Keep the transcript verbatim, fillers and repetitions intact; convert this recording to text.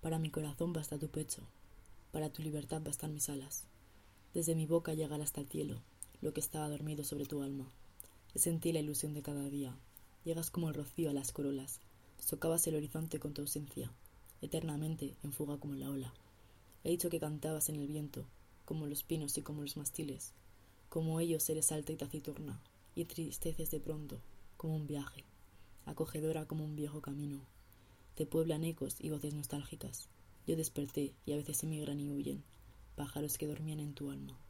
Para mi corazón basta tu pecho, para tu libertad bastan mis alas. Desde mi boca llega hasta el cielo lo que estaba dormido sobre tu alma. Es en ti la ilusión de cada día. Llegas como el rocío a las corolas, socavas el horizonte con tu ausencia, eternamente en fuga como la ola. He dicho que cantabas en el viento, como los pinos y como los mastiles. Como ellos eres alta y taciturna, y tristeces de pronto, como un viaje, acogedora como un viejo camino. Te pueblan ecos y voces nostálgicas. Yo desperté y a veces emigran y huyen, pájaros que dormían en tu alma.